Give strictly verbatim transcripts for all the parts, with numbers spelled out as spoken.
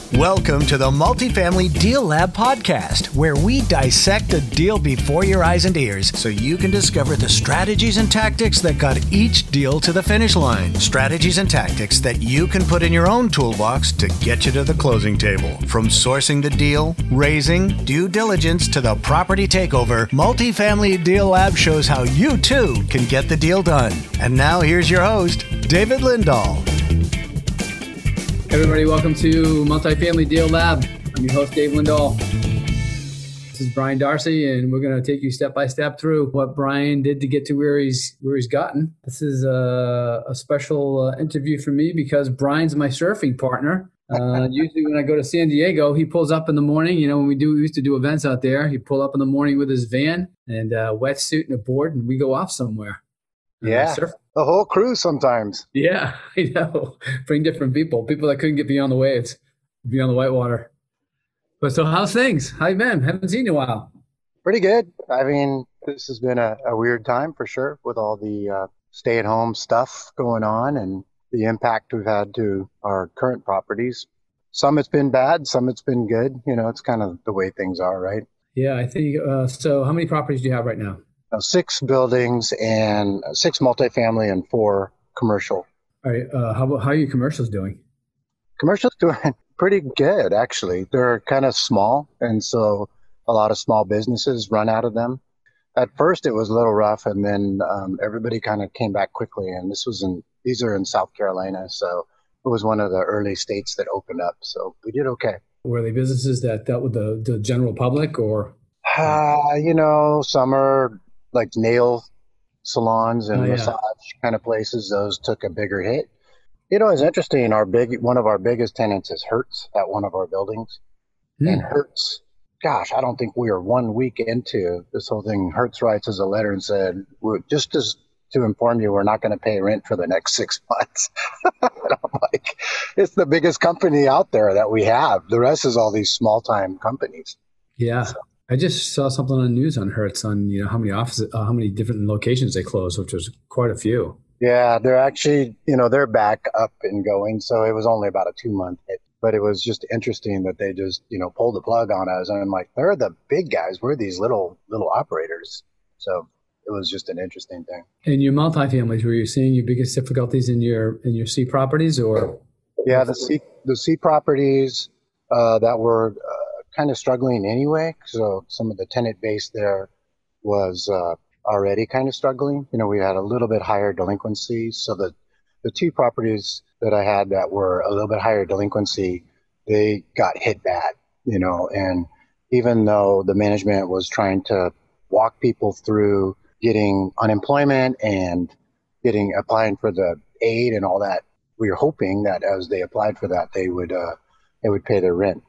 Welcome to the Multifamily Deal Lab podcast, where we dissect a deal before your eyes and ears so you can discover the strategies and tactics that got each deal to the finish line. Strategies and tactics that you can put in your own toolbox to get you to the closing table. From sourcing the deal, raising, due diligence to the property takeover, Multifamily Deal Lab shows how you too can get the deal done. And now here's your host, David Lindahl. Everybody, welcome to Multifamily Deal Lab. I'm your host, Dave Lindahl. This is Brian Darcy, and we're going to take you step by step through what Brian did to get to where he's where he's gotten. This is a, a special uh, interview for me because Brian's my surfing partner. Uh, usually, when I go to San Diego, he pulls up in the morning. You know, when we do we used to do events out there, he'd pull up in the morning with his van and a wetsuit and a board, and we go off somewhere. Yeah, uh, the whole crew sometimes. Yeah, I know. Bring different people, people that couldn't get beyond the waves, beyond the whitewater. But so how's things? How you been? Haven't seen you in a while. Pretty good. I mean, this has been a, a weird time for sure with all the uh, stay-at-home stuff going on and the impact we've had to our current properties. Some it's been bad, some it's been good. You know, it's kind of the way things are, right? Yeah, I think uh, so. How many properties do you have right now? Uh, six buildings and uh, six multifamily and four commercial. All right. Uh, how, how are your commercials doing? Commercials doing pretty good, actually. They're kind of small, and so a lot of small businesses run out of them. At first, it was a little rough, and then um, everybody kind of came back quickly. And this was in these are in South Carolina, so it was one of the early states that opened up. So we did okay. Were they businesses that dealt with the, the general public, or? Uh, you know, some are like nail salons and oh, yeah. massage kind of places. Those took a bigger hit. You know, it's interesting. Our big, one of our biggest tenants is Hertz at one of our buildings. Hmm. And Hertz, gosh, I don't think we were one week into this whole thing. Hertz writes us a letter and said, we're, just as to inform you, we're not going to pay rent for the next six months. And I'm like, it's the biggest company out there that we have. The rest is all these small time companies. Yeah. So, I just saw something on the news on Hertz on, you know, how many offices, uh, how many different locations they closed, which was quite a few. Yeah, they're actually, you know, they're back up and going. So it was only about a two month hit, but it was just interesting that they just, you know, pulled the plug on us. And I'm like, they're the big guys. We're these little, little operators. So it was just an interesting thing. In your multifamilies, were you seeing your biggest difficulties in your, in your C properties or? Yeah, the C, the C properties uh, that were, uh, kind of struggling anyway. So some of the tenant base there was uh, already kind of struggling. You know, we had a little bit higher delinquency. So the, the two properties that I had that were a little bit higher delinquency, they got hit bad, you know, and even though the management was trying to walk people through getting unemployment and getting applying for the aid and all that, we were hoping that as they applied for that, they would, uh, they would pay their rent.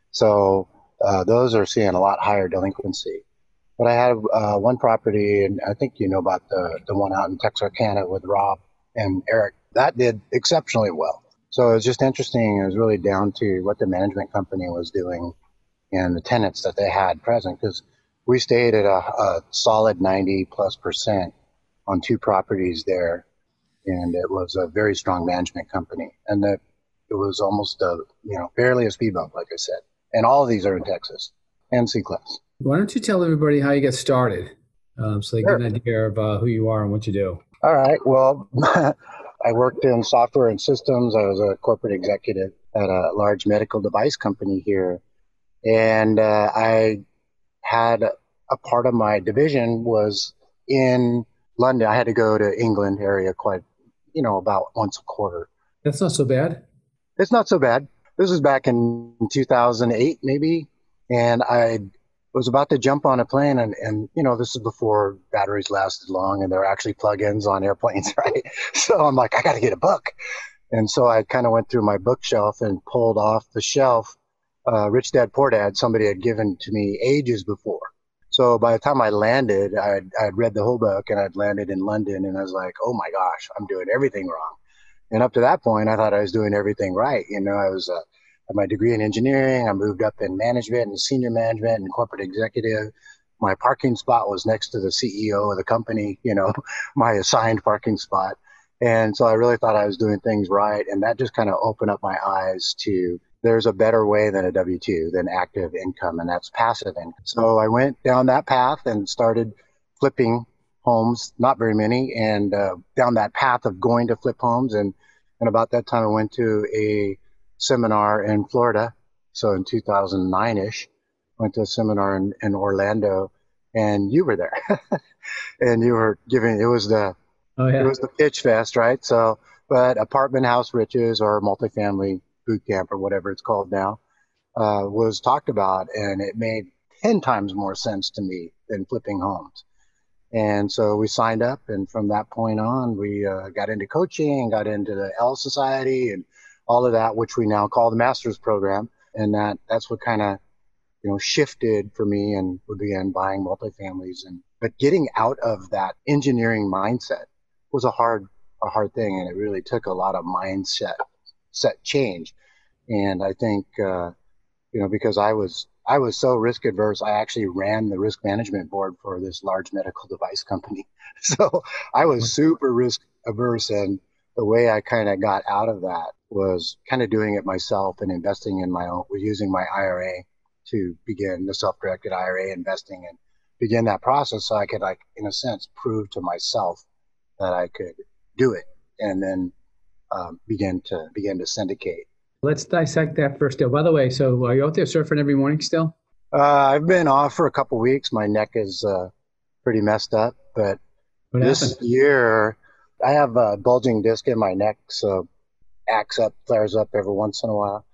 So uh, those are seeing a lot higher delinquency. But I had uh, one property, and I think you know about the, the one out in Texarkana with Rob and Eric. That did exceptionally well. So it was just interesting. It was really down to what the management company was doing and the tenants that they had present, because we stayed at a, a solid ninety plus percent on two properties there. And it was a very strong management company. And that it was almost a, you know, barely a speed bump, like I said. And all of these are in Texas and C-Class. Why don't you tell everybody how you get started um, so they Sure. get an idea of uh, who you are and what you do? All right. Well, I worked in software and systems. I was a corporate executive at a large medical device company here. And uh, I had a part of my division was in London. I had to go to England area quite, you know, about once a quarter. That's not so bad. It's not so bad. This was back in two thousand eight, maybe. And I was about to jump on a plane. And, and, you know, this is before batteries lasted long and there were actually plugins on airplanes, right? So I'm like, I got to get a book. And so I kind of went through my bookshelf and pulled off the shelf uh, Rich Dad, Poor Dad, somebody had given to me ages before. So by the time I landed, I'd, I'd read the whole book and I'd landed in London and I was like, oh my gosh, I'm doing everything wrong. And up to that point, I thought I was doing everything right. You know, I was uh, had my degree in engineering. I moved up in management and senior management and corporate executive. My parking spot was next to the C E O of the company, you know, my assigned parking spot. And so I really thought I was doing things right. And that just kind of opened up my eyes to there's a better way than a W two, than active income, and that's passive income. So I went down that path and started flipping homes, not very many, and uh, down that path of going to flip homes. And, and about that time, I went to a seminar in Florida. So in two thousand nine-ish, went to a seminar in, in Orlando, and you were there. And you were giving, it was the, oh, yeah. it was the pitch fest, right? So, but apartment house riches or multifamily boot camp or whatever it's called now, uh, was talked about, and it made ten times more sense to me than flipping homes. And so we signed up, and from that point on, we uh, got into coaching, got into the L Society and all of that, which we now call the Master's Program. And that that's what kind of, you know, shifted for me, and we began buying multifamilies. And but getting out of that engineering mindset was a hard a hard thing, and it really took a lot of mindset set change. And I think uh, you know, because I was I was so risk adverse, I actually ran the risk management board for this large medical device company. So I was super risk averse, and the way I kind of got out of that was kind of doing it myself and investing in my own, using my I R A to begin the self-directed I R A investing and begin that process, so I could, like, in a sense, prove to myself that I could do it, and then um, begin to begin to syndicate. Let's dissect that first deal. By the way, so are you out there surfing every morning still? Uh, I've been off for a couple of weeks. My neck is uh, pretty messed up, but what this happened? year I have a bulging disc in my neck, so acts up, flares up every once in a while.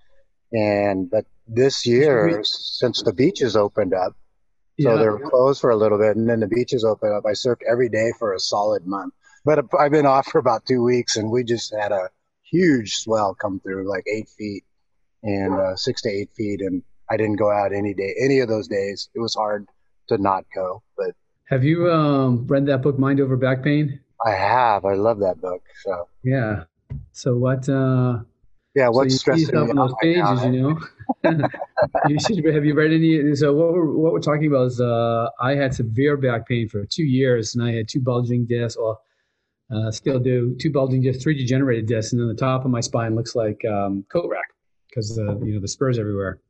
And but this year, since the beaches opened up, so yeah. they were closed for a little bit, and then the beaches opened up, I surfed every day for a solid month. But I've been off for about two weeks, and we just had a huge swell come through, like eight feet and uh, six to eight feet, and I didn't go out any day, any of those days. It was hard to not go. But have you um, read that book, Mind Over Back Pain? I have. I love that book. So yeah. So what? Uh, yeah. What's so stressing me on those right pages? now, you know. you should. Have you read any? So what we're what we're talking about is uh, I had severe back pain for two years, and I had two bulging discs, or uh, still do two bulging discs, three degenerated discs, and then the top of my spine looks like um, coat rack because uh, you know the spurs everywhere.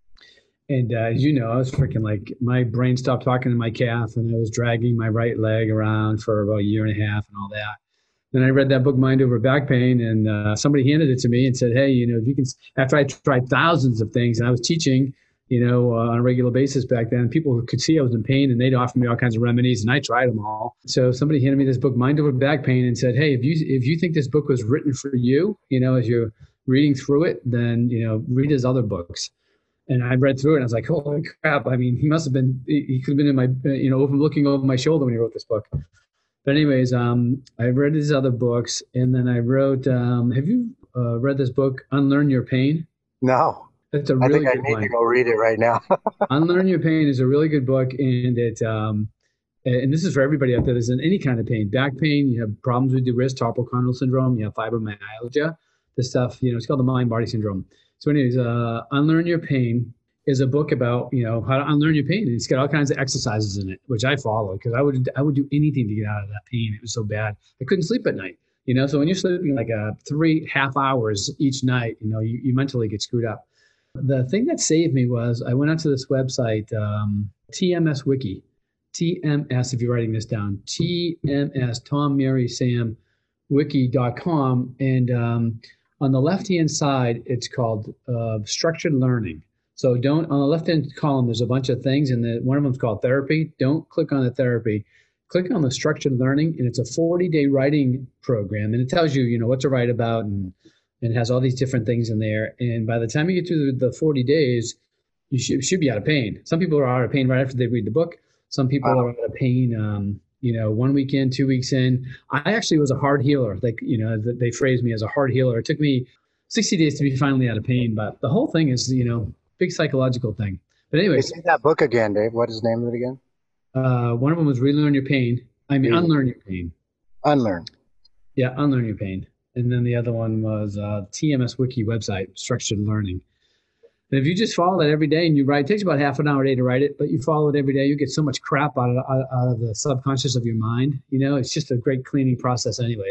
And uh, as you know, I was freaking like, my brain stopped talking to my calf, and I was dragging my right leg around for about a year and a half and all that. Then I read that book, Mind Over Back Pain, and uh, somebody handed it to me and said, hey, you know, if you can, after I tried thousands of things, and I was teaching, you know, uh, on a regular basis back then, people could see I was in pain, and they'd offer me all kinds of remedies, and I tried them all. So somebody handed me this book, Mind Over Back Pain, and said, hey, if you if you think this book was written for you, you know, as you're reading through it, then, you know, read his other books. And I read through it, and I was like, holy crap. I mean, he must have been, he could have been in my, you know, looking over my shoulder when he wrote this book. But anyways, um, I read his other books, and then I wrote, um, have you uh, read this book, Unlearn Your Pain? No. It's a really I think good I need one. to go read it right now. Unlearn Your Pain is a really good book, and it, um, and this is for everybody out there that's in any kind of pain. Back pain, you have problems with your wrist, carpal tunnel syndrome, you have fibromyalgia, this stuff, you know, it's called the mind-body syndrome. So anyways, uh, Unlearn Your Pain is a book about, you know, how to unlearn your pain. And it's got all kinds of exercises in it, which I follow, because I would I would do anything to get out of that pain. It was so bad. I couldn't sleep at night. You know, so when you're sleeping like a three half hours each night, you know, you, you mentally get screwed up. The thing that saved me was I went onto this website, um, T M S Wiki, T M S, if you're writing this down, T M S, Tom, Mary, Sam, wiki dot com. And um, on the left-hand side, it's called uh, structured learning. So don't, on the left-hand column, there's a bunch of things, and the, one of them is called therapy. Don't click on the therapy. Click on the structured learning, and it's a forty-day writing program, and it tells you, you know, what to write about, and, and has all these different things in there. And by the time you get through the forty days, you should, should be out of pain. Some people are out of pain right after they read the book. Some people wow. are out of pain, um, you know, one week in, two weeks in. I actually was a hard healer. Like, you know, they phrased me as a hard healer. It took me sixty days to be finally out of pain, but the whole thing is, you know, big psychological thing. But anyway, say that book again, Dave. What is the name of it again? Uh, one of them was Relearn Your Pain. I mean, mm. Unlearn Your Pain. Unlearn. Yeah, Unlearn Your Pain. And then the other one was uh, T M S Wiki website, Structured Learning. And if you just follow that every day and you write, it takes about half an hour a day to write it, but you follow it every day, you get so much crap out of, out, out of the subconscious of your mind. You know, it's just a great cleaning process anyways.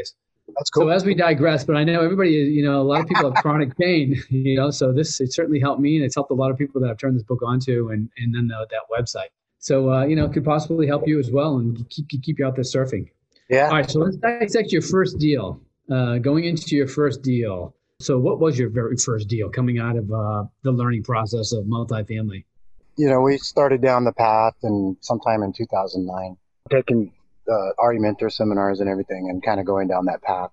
That's cool. So as we digress, but I know everybody, you know, a lot of people have chronic pain, you know, so this, it certainly helped me, and it's helped a lot of people that I've turned this book onto, and, and then the, that website. So, uh, you know, it could possibly help you as well and keep, keep you out there surfing. Yeah. All right. So let's dissect your first deal, uh, going into your first deal. So what was your very first deal coming out of uh, the learning process of multifamily? You know, we started down the path and sometime in two thousand nine, taking uh, R E mentor seminars and everything and kind of going down that path.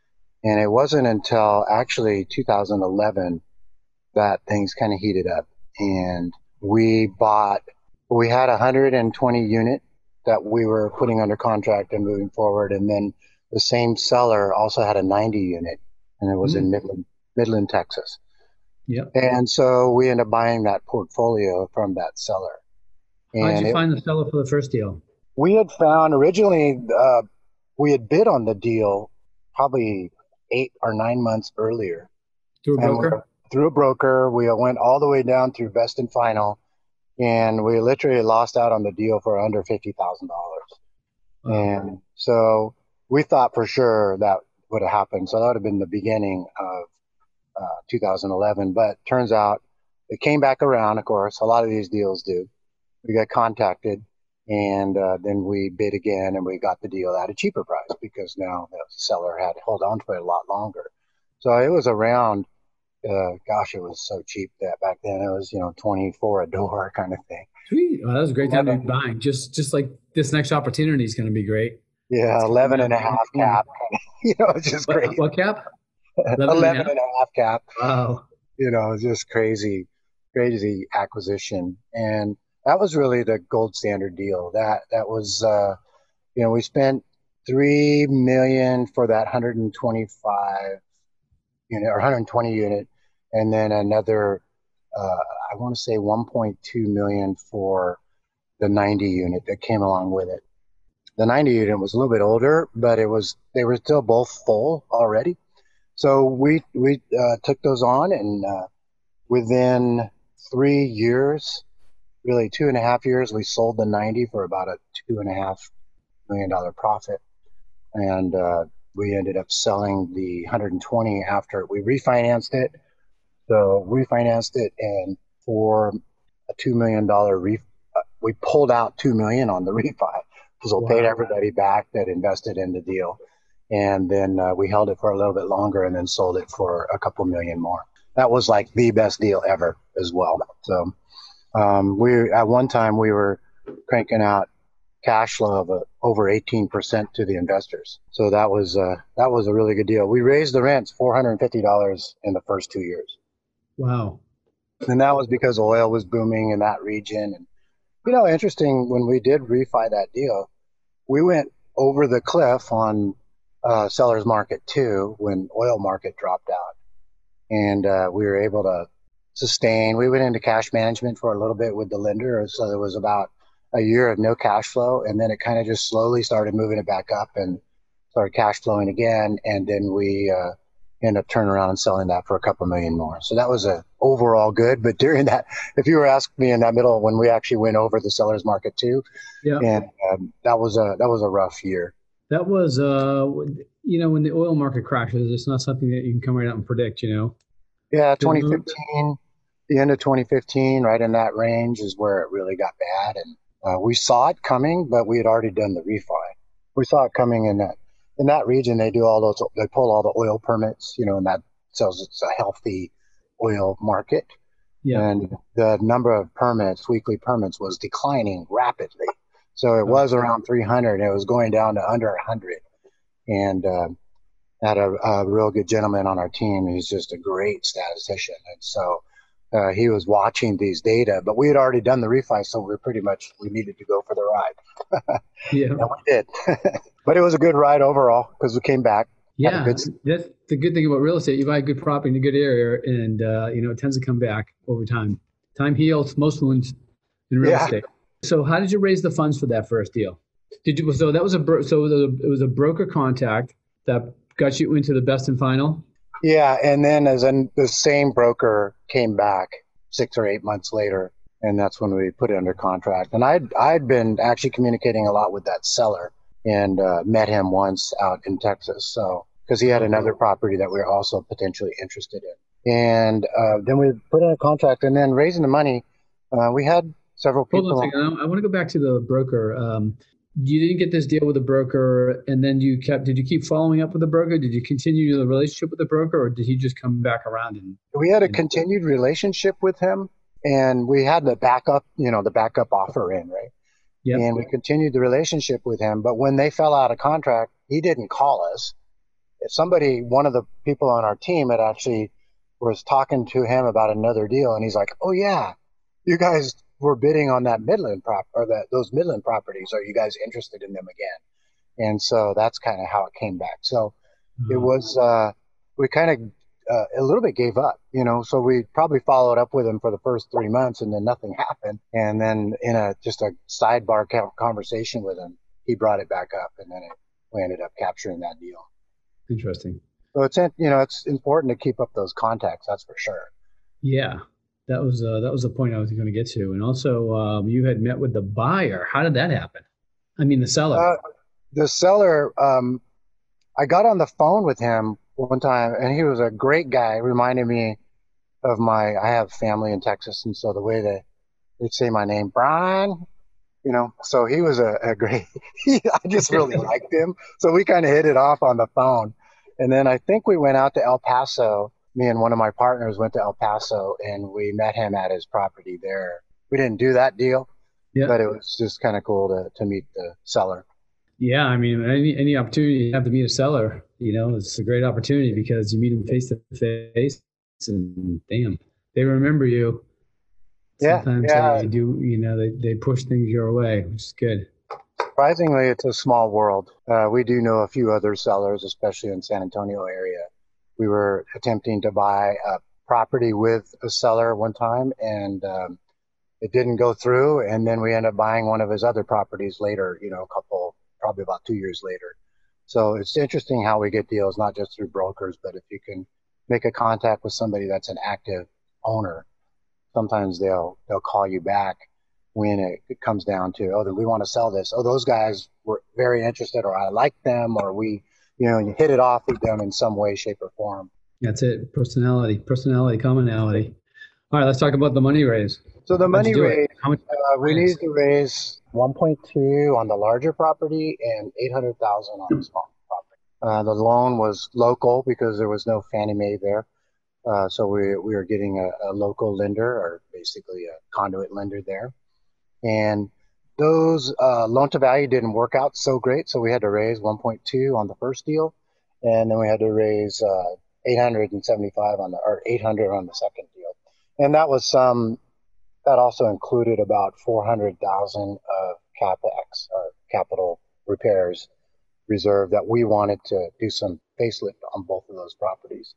And it wasn't until actually two thousand eleven that things kind of heated up. And we bought, we had a one hundred twenty unit that we were putting under contract and moving forward. And then the same seller also had a ninety unit, and it was mm. in Midland, Midland, Texas. Yep. And so we ended up buying that portfolio from that seller. And how did you it, find the seller for the first deal? We had found originally, uh, we had bid on the deal probably eight or nine months earlier. Through a broker? Through a broker. We went all the way down through best and final, and we literally lost out on the deal for under fifty thousand dollars. Oh. And so we thought for sure that would have happened. So that would have been the beginning of uh, two thousand eleven. But turns out it came back around, of course. A lot of these deals do. We got contacted, and uh, then we bid again, and we got the deal at a cheaper price because now the seller had held on to it a lot longer. So it was around, uh, gosh, it was so cheap that back then it was, you know, twenty-four a door kind of thing. Sweet. Well, that was a great time to be buying. Just, just like this next opportunity is going to be great. Yeah, eleven and a half cap. You know, it's just what, great. What cap? eleven, eleven and, and a half cap. Wow. You know, it's just crazy, crazy acquisition. And that was really the gold standard deal. That that was, uh, you know, we spent three million dollars for that one hundred twenty-five unit or one hundred twenty unit, and then another, uh, I want to say one point two million dollars for the ninety unit that came along with it. The ninety unit was a little bit older, but it was they were still both full already. So we we uh, took those on, and uh, within three years, really two and a half years, we sold the ninety for about a two and a half million dollar profit, and uh, we ended up selling the one hundred twenty after we refinanced it. So refinanced it, and for a two million dollar ref, uh, we pulled out two million on the refi. So wow. Paid everybody back that invested in the deal. And then uh, we held it for a little bit longer and then sold it for a couple million more. That was like the best deal ever as well. So um, we at one time we were cranking out cash flow of uh, over eighteen percent to the investors. So that was uh, that was a really good deal. We raised the rents four hundred fifty dollars in the first two years. Wow. And that was because oil was booming in that region. And you know, interesting, when we did refi that deal, we went over the cliff on uh, seller's market too when oil market dropped out. And uh, we were able to sustain. We went into cash management for a little bit with the lender. So there was about a year of no cash flow. And then it kind of just slowly started moving it back up and started cash flowing again. And then we uh, ended up turning around and selling that for a couple million more. So that was a overall good. But during that, if you were asking me in that middle, when we actually went over the seller's market too, yeah, and um, that was a that was a rough year. That was, uh, you know, when the oil market crashes, it's not something that you can come right out and predict, you know? Yeah, twenty fifteen, the end of twenty fifteen, right in that range is where it really got bad. And uh, we saw it coming, but we had already done the refi. We saw it coming in that in that region. They do all those, they pull all the oil permits, you know, and that tells it's a healthy oil market. Yeah. And the number of permits, weekly permits, was declining rapidly. So it was around three hundred. It was going down to under one hundred. And uh, had a, a real good gentleman on our team. He's just a great statistician. And so uh, he was watching these data, but we had already done the refi, so we were pretty much, we needed to go for the ride. Yeah. And we did. But it was a good ride overall because we came back. Yeah, good... that's the good thing about real estate. You buy a good property in a good area, and uh, you know it tends to come back over time. Time heals most wounds in real yeah. estate. So, how did you raise the funds for that first deal? Did you? So that was a bro- so it was a, it was a broker contact that got you into the best and final. Yeah, and then as in the same broker came back six or eight months later, and that's when we put it under contract. And I'd I'd been actually communicating a lot with that seller, and uh, met him once out in Texas. So because he had another property that we were also potentially interested in. And uh, then we put in a contract, and then raising the money, uh, we had several people. Hold on a second. I, I want to go back to the broker. Um, you didn't get this deal with the broker, and then you kept. Did you keep following up with the broker? Did you continue the relationship with the broker, or did he just come back around? And we had a and, continued relationship with him, and we had the backup, you know, the backup offer in, right? Yep. And we continued the relationship with him. But when they fell out of contract, he didn't call us. Somebody, one of the people on our team, had actually was talking to him about another deal, and he's like, "Oh yeah, you guys were bidding on that Midland prop or that those Midland properties. Are you guys interested in them again?" And so that's kind of how it came back. So mm-hmm. it was uh, we kind of uh, a little bit gave up, you know. So we probably followed up with him for the first three months, and then nothing happened. And then in a just a sidebar conversation with him, he brought it back up, and then it, we ended up capturing that deal. Interesting. So it's you know it's important to keep up those contacts. That's for sure. Yeah. That was uh, that was the point I was going to get to. And also, um, you had met with the buyer. How did that happen? I mean, the seller. Uh, the seller, um, I got on the phone with him one time, and he was a great guy. Reminded me of my, I have family in Texas, and so the way that they'd say my name, Brian, you know, so he was a, a great, I just really liked him. So we kind of hit it off on the phone. And then I think we went out to El Paso. Me and one of my partners went to El Paso, and we met him at his property there. We didn't do that deal, yeah. but it was just kind of cool to, to meet the seller. Yeah, I mean, any any opportunity you have to meet a seller, you know, it's a great opportunity because you meet them face to face, and damn, they remember you. Yeah, Sometimes yeah. they do, you know, they, they push things your way, which is good. Surprisingly, it's a small world. Uh, we do know a few other sellers, especially in San Antonio area. We were attempting to buy a property with a seller one time, and um, it didn't go through. And then we ended up buying one of his other properties later, you know, a couple, probably about two years later. So it's interesting how we get deals, not just through brokers, but if you can make a contact with somebody that's an active owner, sometimes they'll they'll call you back when it, it comes down to, oh, we want to sell this. Oh, those guys were very interested, or I like them, or we, you know, you hit it off with them in some way, shape, or form. That's it. Personality, personality, commonality. All right, let's talk about the money raise. So the money raise, How much uh, we need to raise one point two on the larger property and eight hundred thousand on the small property. Uh, the loan was local because there was no Fannie Mae there. Uh, so we we were getting a, a local lender, or basically a conduit lender there. And those uh, loan to value didn't work out so great, so we had to raise one point two on the first deal, and then we had to raise uh, eight hundred seventy-five on the or eight hundred on the second deal. And that was some that also included about four hundred thousand of capex, or capital repairs reserve, that we wanted to do some facelift on both of those properties.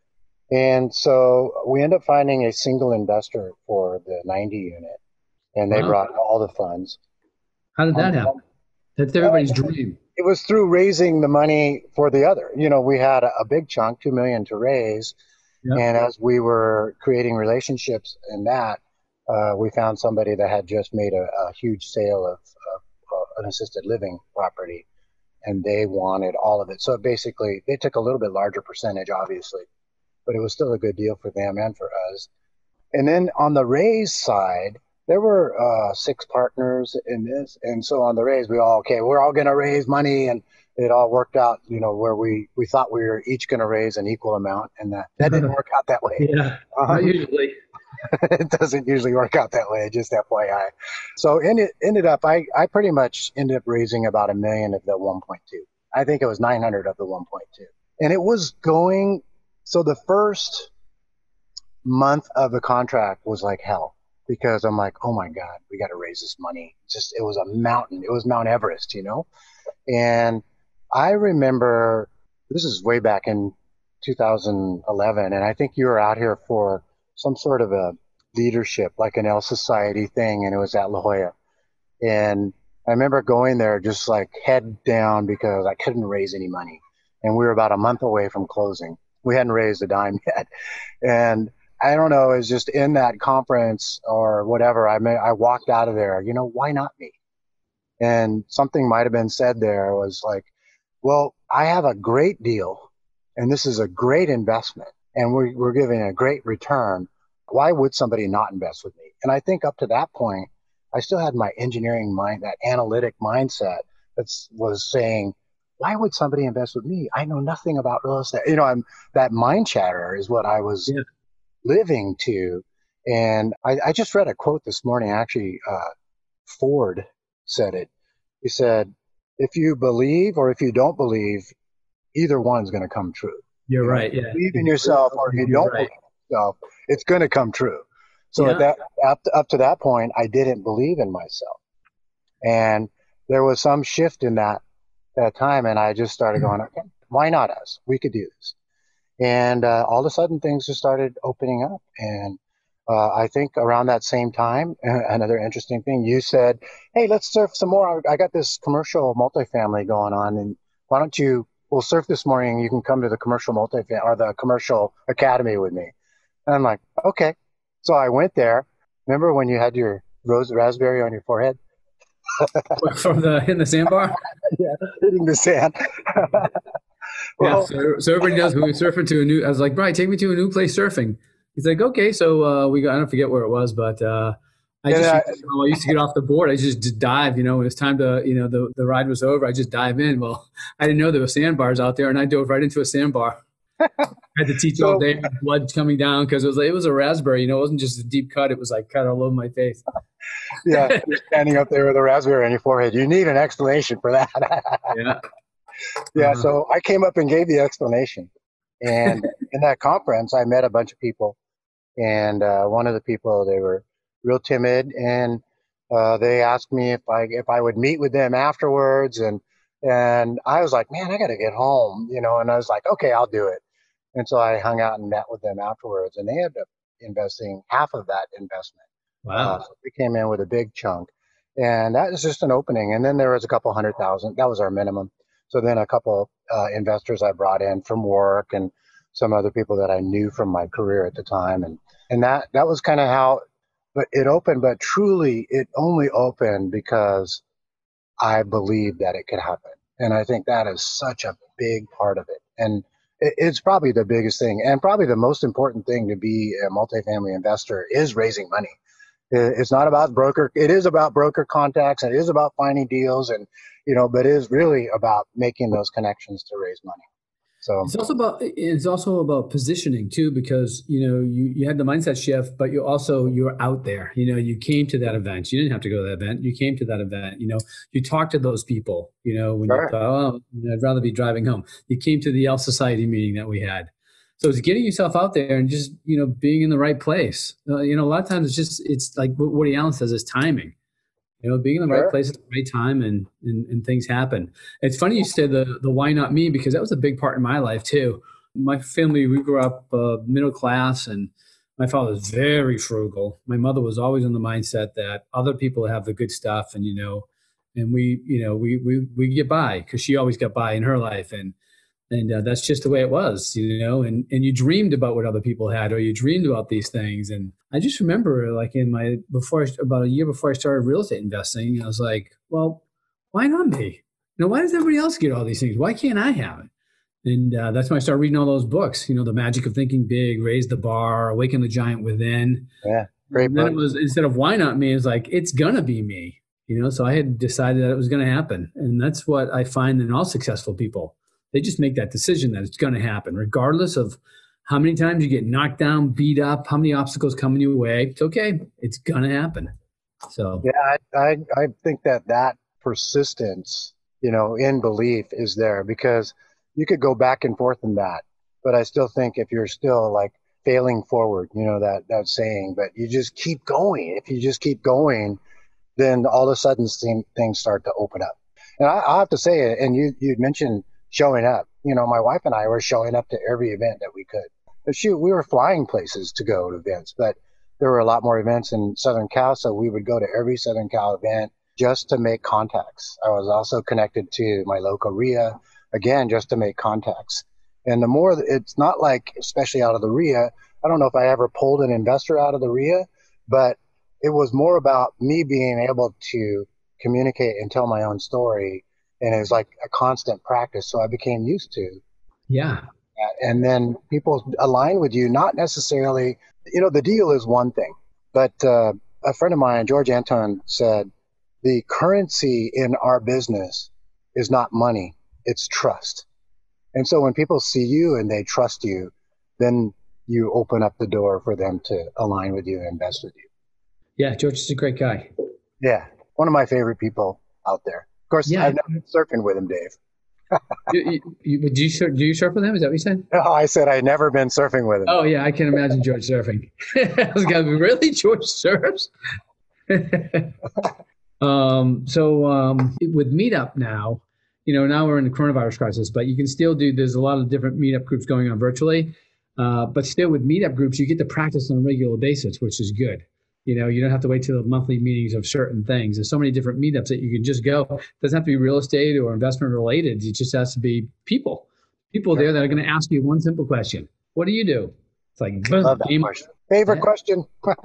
And so we ended up finding a single investor for the ninety unit, and they wow. brought all the funds. How did that um, happen? That's everybody's uh, dream. It was through raising the money for the other. You know, we had a, a big chunk, two million to raise. Yep. And as we were creating relationships in that, uh, we found somebody that had just made a, a huge sale of, of uh, an assisted living property, and they wanted all of it. So basically, they took a little bit larger percentage, obviously, but it was still a good deal for them and for us. And then on the raise side, there were uh, six partners in this. And so on the raise, we all, okay, we're all going to raise money. And it all worked out, you know, where we, we thought we were each going to raise an equal amount. And that, that didn't work out that way. Yeah, um, not usually. It doesn't usually work out that way, just F Y I. So ended, ended up, I, I pretty much ended up raising about a million of the one point two. I think it was nine hundred of the one point two. And it was going, so the first month of the contract was like hell. Because I'm like, oh my God, we got to raise this money. Just, it was a mountain. It was Mount Everest, you know? And I remember, this is way back in two thousand eleven, and I think you were out here for some sort of a leadership, like an El Society thing, and it was at La Jolla. And I remember going there just like head down because I couldn't raise any money. And we were about a month away from closing. We hadn't raised a dime yet. And I don't know, it was just in that conference or whatever, I may, I walked out of there, you know, why not me? And something might have been said there was like, well, I have a great deal and this is a great investment, and we're, we're giving a great return. Why would somebody not invest with me? And I think up to that point, I still had my engineering mind, that analytic mindset that was saying, why would somebody invest with me? I know nothing about real estate. You know, I'm that mind chatter is what I was yeah. living to. And I, I just read a quote this morning. Actually, uh, Ford said it. He said, if you believe or if you don't believe, either one's going to come true. You're you right. Know, Yeah. Believe in yourself, or if you You're don't right. believe in yourself, it's going to come true. So yeah. at that, up to, up to that point, I didn't believe in myself. And there was some shift in that, that time. And I just started going, okay, why not us? We could do this. And uh, all of a sudden things just started opening up. And uh, I think around that same time, another interesting thing, you said, hey, let's surf some more. I got this commercial multifamily going on. And why don't you, we'll surf this morning. You can come to the commercial multifamily or the commercial academy with me. And I'm like, okay. So I went there. Remember when you had your rose raspberry on your forehead? From the in the sandbar? Yeah, hitting the sand. Well, yeah, so, so everybody knows we were surfing to a new. I was like, Brian, take me to a new place surfing. He's like, okay. So uh, we got. I don't forget where it was, but uh, I just I, you know, I used to get off the board. I just, just dive. You know, when it's time to, you know, the the ride was over. I just dive in. Well, I didn't know there were sandbars out there, and I dove right into a sandbar. I had to teach so, all day, with blood coming down because it was like, it was a raspberry. You know, it wasn't just a deep cut. It was like cut all over my face. Yeah, you're standing up there with a raspberry on your forehead. You need an explanation for that. yeah. Yeah, uh-huh. So I came up and gave the explanation. And in that conference, I met a bunch of people. And uh, one of the people, they were real timid. And uh, they asked me if I if I would meet with them afterwards. And and I was like, man, I got to get home, you know. And I was like, okay, I'll do it. And so I hung out and met with them afterwards. And they ended up investing half of that investment. Wow. Uh, so we came in with a big chunk. And that was just an opening. And then there was a couple hundred thousand. That was our minimum. So then a couple uh, investors I brought in from work and some other people that I knew from my career at the time. And, and that, that was kind of how but it opened. But truly, it only opened because I believed that it could happen. And I think that is such a big part of it. And it, it's probably the biggest thing. And probably the most important thing to be a multifamily investor is raising money. It's not about broker. It is about broker contacts. And it is about finding deals, and you know, but it is really about making those connections to raise money. So it's also about it's also about positioning too, because you know you, you had the mindset shift, but you also you're out there. You know, you came to that event. You didn't have to go to that event. You came to that event. You know, you talked to those people. You know, when sure. you thought, oh, I'd rather be driving home. You came to the L Society meeting that we had. So it's getting yourself out there and just, you know, being in the right place. Uh, you know, a lot of times it's just, it's like what Woody Allen says, is timing. You know, being in the sure. right place at the right time, and, and and things happen. It's funny you said the the why not me, because that was a big part in my life too. My family, we grew up uh, middle class, and my father was very frugal. My mother was always in the mindset that other people have the good stuff, and you know, and we, you know, we we we get by because she always got by in her life, and. And uh, that's just the way it was, you know, and, and you dreamed about what other people had, or you dreamed about these things. And I just remember like in my, before, I, about a year before I started real estate investing, I was like, well, why not me? You know, why does everybody else get all these things? Why can't I have it? And uh, that's when I started reading all those books, you know, The Magic of Thinking Big, Raise the Bar, Awaken the Giant Within. Yeah, great and then book. It was, instead of why not me, it's like, it's going to be me, you know? So I had decided that it was going to happen. And that's what I find in all successful people. They just make that decision that it's going to happen, regardless of how many times you get knocked down, beat up, how many obstacles come in your way. It's okay. It's going to happen. So yeah, I, I I think that that persistence, you know, in belief is there, because you could go back and forth in that, but I still think if you're still like failing forward, you know, that that saying, but you just keep going. If you just keep going, then all of a sudden things start to open up. And I, I have to say, and you you mentioned showing up. You know, my wife and I were showing up to every event that we could. But shoot, we were flying places to go to events, but there were a lot more events in Southern Cal, so we would go to every Southern Cal event just to make contacts. I was also connected to my local R I A, again, just to make contacts. And the more, it's not like, especially out of the R I A, I don't know if I ever pulled an investor out of the R I A, but it was more about me being able to communicate and tell my own story. And it was like a constant practice. So I became used to yeah. that. And then people align with you, not necessarily, you know, the deal is one thing, but uh, a friend of mine, George Anton, said the currency in our business is not money, it's trust. And so when people see you and they trust you, then you open up the door for them to align with you and invest with you. Yeah, George is a great guy. Yeah, one of my favorite people out there. Of course, Yeah. I've never been surfing with him, Dave. you, you, you, do, you surf, do you surf with him? Is that what you said? No, I said I'd never been surfing with him. Oh, yeah, I can imagine George surfing. I was going to be, really? George surfs? um, so um, with Meetup now, you know, now we're in the coronavirus crisis, but you can still do, there's a lot of different Meetup groups going on virtually. Uh, but still with Meetup groups, you get to practice on a regular basis, which is good. You know, you don't have to wait till the monthly meetings of certain things. There's so many different meetups that you can just go. It doesn't have to be real estate or investment related. It just has to be people. People there that are going to ask you one simple question. What do you do? It's like, boom, Love that question. Favorite yeah. question.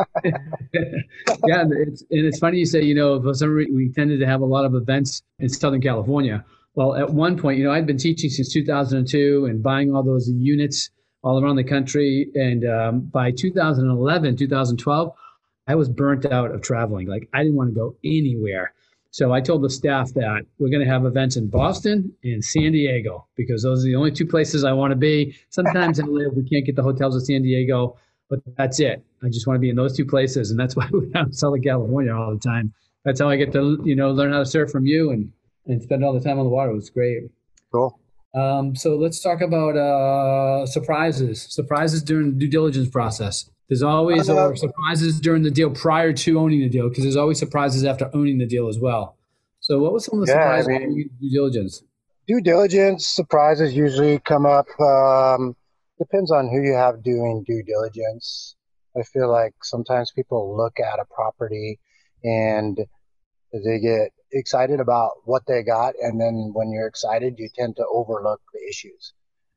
yeah, and it's, and it's funny you say, you know, for some reason we tended to have a lot of events in Southern California. Well, at one point, you know, I'd been teaching since two thousand two and buying all those units all around the country. And um, by two thousand eleven, two thousand twelve, I was burnt out of traveling. Like I didn't want to go anywhere. So I told the staff that we're going to have events in Boston and San Diego because those are the only two places I want to be. Sometimes in L A we can't get the hotels in San Diego, but that's it. I just want to be in those two places. And that's why we're out in Southern California all the time. That's how I get to, you know, learn how to surf from you and, and spend all the time on the water. It was great. Cool. Um, so let's talk about uh, surprises. Surprises during the due diligence process. There's always uh, or surprises during the deal prior to owning the deal because there's always surprises after owning the deal as well. So what was some of the yeah, surprises I mean, during due diligence? Due diligence surprises usually come up. Um, depends on who you have doing due diligence. I feel like sometimes people look at a property and they get excited about what they got. And then when you're excited, you tend to overlook the issues.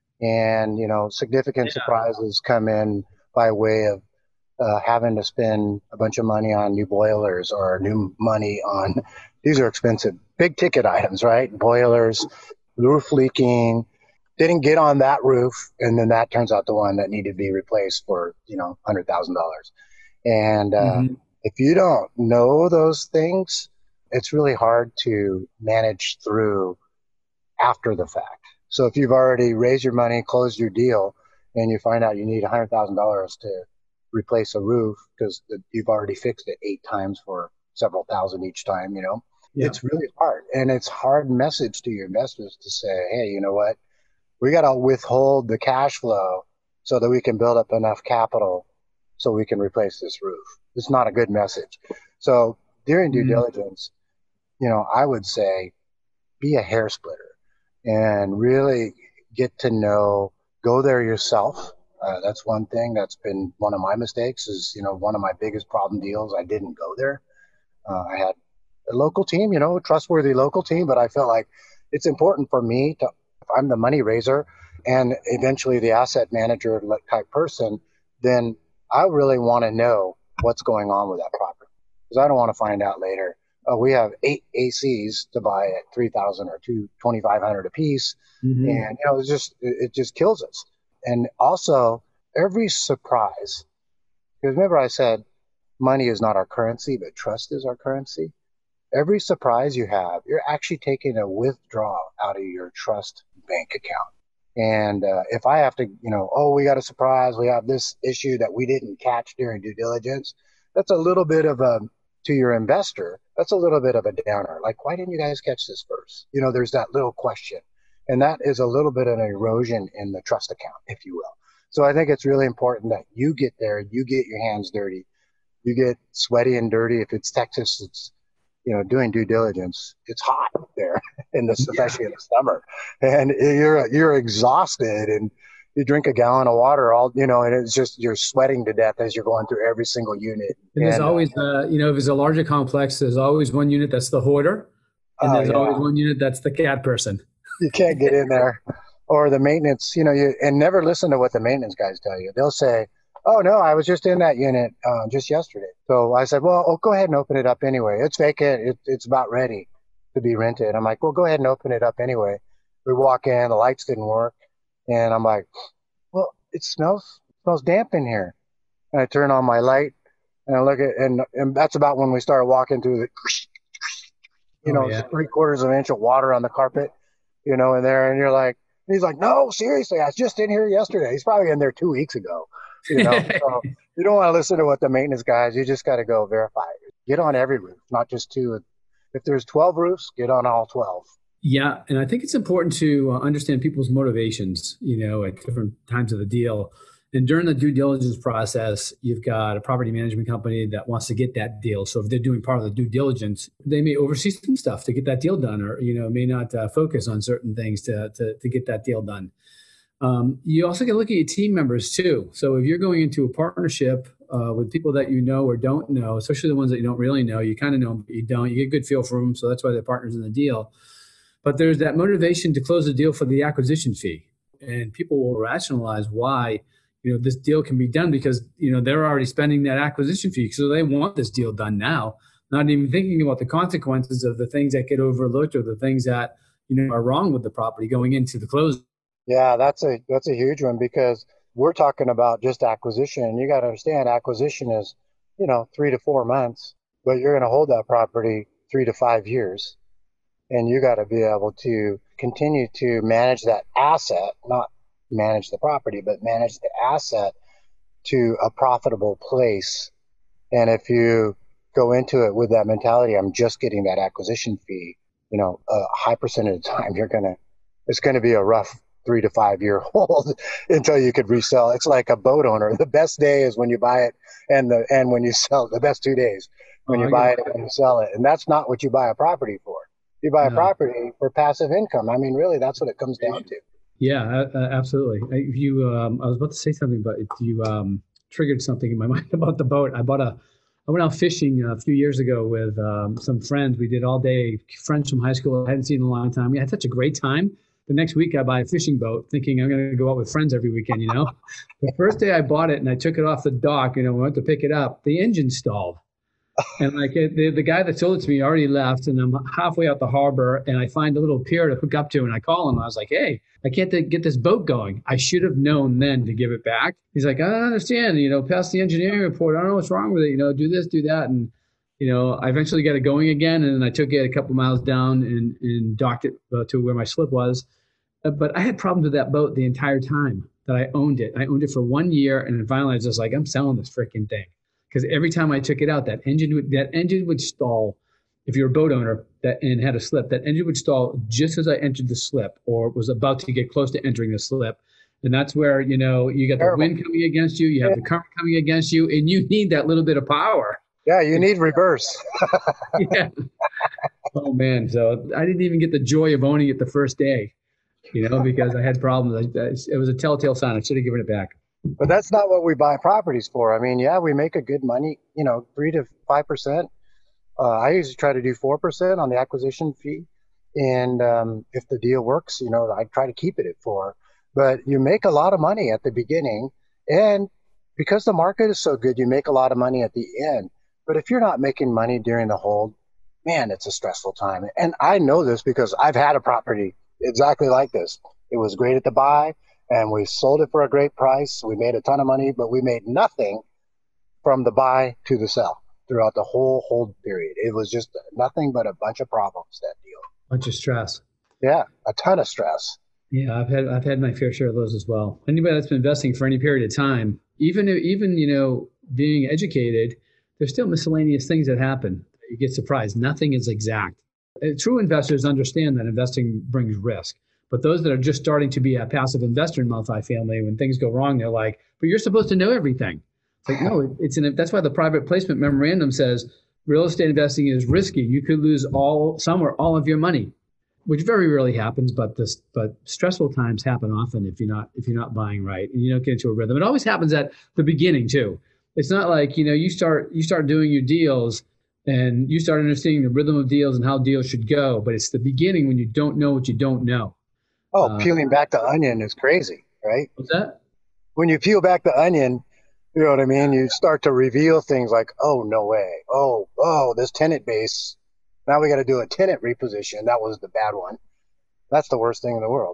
And, you know, significant yeah. surprises come in by way of uh, having to spend a bunch of money on new boilers or new money on, these are expensive, big ticket items, right? Boilers, roof leaking, didn't get on that roof. And then that turns out the one that needed to be replaced for, you know, one hundred thousand dollars. And uh, mm-hmm. if you don't know those things, it's really hard to manage through after the fact. So if you've already raised your money, closed your deal, and you find out you need one hundred thousand dollars to replace a roof because you've already fixed it eight times for several thousand each time, you know, yeah. it's really hard. And it's hard message to your investors to say, hey, you know what, we got to withhold the cash flow so that we can build up enough capital so we can replace this roof. It's not a good message. So during due mm-hmm. diligence, you know, I would say be a hair splitter and really get to know, go there yourself. Uh, that's one thing that's been one of my mistakes is, you know, one of my biggest problem deals. I didn't go there. Uh, I had a local team, you know, a trustworthy local team, but I felt like it's important for me to, if I'm the money raiser and eventually the asset manager type person, then I really want to know what's going on with that property because I don't want to find out later. Oh, we have eight A Cs to buy at three thousand or two twenty five hundred a piece, mm-hmm. and you know it's just it just kills us. And also every surprise, because remember I said money is not our currency, but trust is our currency. Every surprise you have, you're actually taking a withdrawal out of your trust bank account. And uh, if I have to, you know, oh, we got a surprise, we have this issue that we didn't catch during due diligence, that's a little bit of a, to your investor, that's a little bit of a downer. Like, why didn't you guys catch this first? You know, there's that little question. And that is a little bit of an erosion in the trust account, if you will. So I think it's really important that you get there, you get your hands dirty, you get sweaty and dirty. If it's Texas, it's, you know, doing due diligence, it's hot there, in this, especially yeah. in the summer. And you're you're exhausted and you drink a gallon of water all, you know, and it's just, you're sweating to death as you're going through every single unit. And, and there's always, uh, you know, if it's a larger complex, there's always one unit that's the hoarder. And there's uh, yeah. always one unit that's the cat person. You can't get in there. Or the maintenance, you know, you and never listen to what the maintenance guys tell you. They'll say, oh, no, I was just in that unit uh, just yesterday. So I said, well, oh, go ahead and open it up anyway. It's vacant. It, it's about ready to be rented. I'm like, well, go ahead and open it up anyway. We walk in, the lights didn't work. And I'm like, well, it smells, it smells damp in here. And I turn on my light and I look at, and, and that's about when we started walking through the, you Oh know, yeah. three quarters of an inch of water on the carpet, you know, in there. And you're like, he's like, no, seriously, I was just in here yesterday. He's probably in there two weeks ago, you know. So you don't want to listen to what the maintenance guys, you just got to go verify it. Get on every roof, not just two. If there's twelve roofs, get on all twelve. Yeah, and I think it's important to uh, understand people's motivations, you know, at different times of the deal. And during the due diligence process, you've got a property management company that wants to get that deal. So if they're doing part of the due diligence, they may oversee some stuff to get that deal done, or you know, may not uh, focus on certain things to, to to get that deal done. Um, you also got to look at your team members too. So if you're going into a partnership uh, with people that you know or don't know, especially the ones that you don't really know, you kind of know them, but you don't. You get a good feel for them, so that's why they're partners in the deal. But there's that motivation to close the deal for the acquisition fee, and people will rationalize why you know this deal can be done because you know they're already spending that acquisition fee, so they want this deal done now, not even thinking about the consequences of the things that get overlooked or the things that you know are wrong with the property going into the close. Yeah, that's a that's a huge one because we're talking about just acquisition. And you got to understand acquisition is, you know, three to four months, but you're going to hold that property three to five years. And you got to be able to continue to manage that asset, not manage the property, but manage the asset to a profitable place. And if you go into it with that mentality, I'm just getting that acquisition fee, you know, a high percentage of the time, you're going to, it's going to be a rough three to five year hold until you could resell. It's like a boat owner. The best day is when you buy it and the, and when you sell it, the best two days when Oh, you I buy get it and when you sell it. And that's not what you buy a property for. You buy a No. property for passive income. I mean, really, that's what it comes down to. Yeah, uh, absolutely. If you, um, I was about to say something, but if you um, triggered something in my mind about the boat. I bought a, I went out fishing a few years ago with um, some friends. We did all day, friends from high school I hadn't seen in a long time. We had such a great time. The next week I buy a fishing boat thinking I'm going to go out with friends every weekend, you know. The first day I bought it and I took it off the dock, you know, we went to pick it up, the engine stalled. And like it, the, the guy that sold it to me already left, and I'm halfway out the harbor, and I find a little pier to hook up to, and I call him. I was like, "Hey, I can't th- get this boat going. I should have known then to give it back." He's like, "I don't understand. You know, pass the engineering report. I don't know what's wrong with it. You know, do this, do that." And you know, I eventually got it going again, and then I took it a couple miles down and and docked it uh, to where my slip was. Uh, but I had problems with that boat the entire time that I owned it. I owned it for one year, and then finally I was just like, "I'm selling this freaking thing." Because every time I took it out, that engine would that engine would stall. If you're a boat owner that and had a slip, that engine would stall just as I entered the slip or was about to get close to entering the slip. And that's where, you know, you got Terrible. the wind coming against you, you have Yeah. the current coming against you, and you need that little bit of power. Yeah, you need reverse. Yeah. Oh man. So I didn't even get the joy of owning it the first day, you know, because I had problems. I, I, it was a telltale sign. I should have given it back. But that's not what we buy properties for. I mean, yeah, we make a good money, you know, three to five percent. Uh, I usually try to do four percent on the acquisition fee, and um, if the deal works, you know, I try to keep it at four. But you make a lot of money at the beginning, and because the market is so good, you make a lot of money at the end. But if you're not making money during the hold, man, it's a stressful time. And I know this because I've had a property exactly like this. It was great at the buy, and we sold it for a great price. We made a ton of money, but we made nothing from the buy to the sell throughout the whole hold period. It was just nothing but a bunch of problems, that deal. Bunch of stress. Yeah, a ton of stress. Yeah, I've had I've had my fair share of those as well. Anybody that's been investing for any period of time, even even you know being educated, there's still miscellaneous things that happen. You get surprised. Nothing is exact. Uh, True investors understand that investing brings risk. But those that are just starting to be a passive investor in multifamily, when things go wrong, they're like, "But you're supposed to know everything." It's like, no, it, it's an. That's why the private placement memorandum says real estate investing is risky. You could lose all, some or all of your money, which very rarely happens. But this, but stressful times happen often if you're not if you're not buying right and you don't get into a rhythm. It always happens at the beginning too. It's not like you know you start you start doing your deals and you start understanding the rhythm of deals and how deals should go. But it's the beginning when you don't know what you don't know. Oh, Uh, peeling back the onion is crazy, right? What's that? When you peel back the onion, you know what I mean? You start to reveal things like, oh, no way. Oh, oh, this tenant base. Now we got to do a tenant reposition. That was the bad one. That's the worst thing in the world.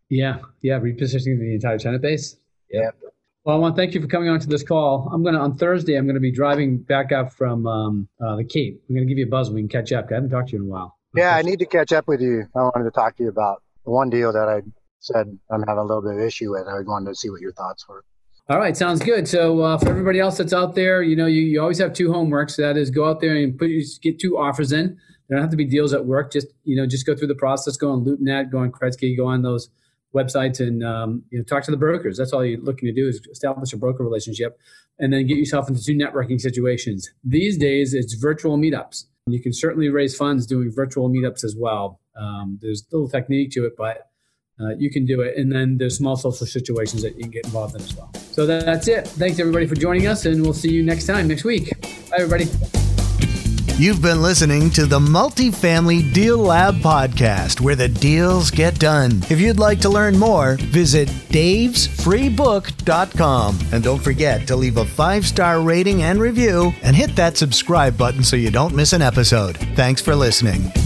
Yeah, yeah, repositioning the entire tenant base. Yeah. Well, I want to thank you for coming on to this call. I'm going to, on Thursday, I'm going to be driving back up from um, uh, the Cape. I'm going to give you a buzz. We can catch up. I haven't talked to you in a while. Yeah, I need to catch up with you. I wanted to talk to you about one deal that I said I'm having a little bit of issue with. I wanted to see what your thoughts were. All right, sounds good. So uh, for everybody else that's out there, you know, you, you always have two homeworks. That is, go out there and put get two offers in. They don't have to be deals at work. Just, you know, just go through the process. Go on LoopNet, go on Kretzky, go on those websites, and um, you know, talk to the brokers. That's all you're looking to do is establish a broker relationship, and then get yourself into two networking situations. These days, it's virtual meetups. You can certainly raise funds doing virtual meetups as well. Um, there's a little technique to it, but uh, you can do it. And then there's small social situations that you can get involved in as well. So that's it. Thanks everybody for joining us, and we'll see you next time, next week. Bye, everybody. You've been listening to the Multifamily Deal Lab podcast, where the deals get done. If you'd like to learn more, visit daves free book dot com. And don't forget to leave a five-star rating and review, and hit that subscribe button so you don't miss an episode. Thanks for listening.